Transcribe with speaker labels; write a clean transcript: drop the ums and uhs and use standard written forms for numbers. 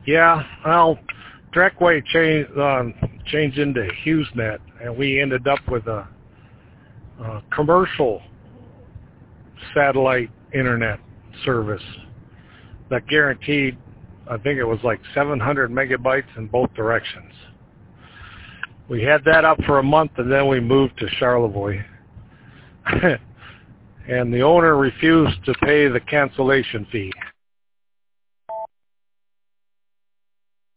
Speaker 1: Yeah, well, Direct-Wave changed into HughesNet, and we ended up with a commercial satellite internet service that guaranteed, I think it was like 700 megabytes in both directions. We had that up for a month, and then we moved to Charlevoix. And the owner refused to pay the cancellation fee.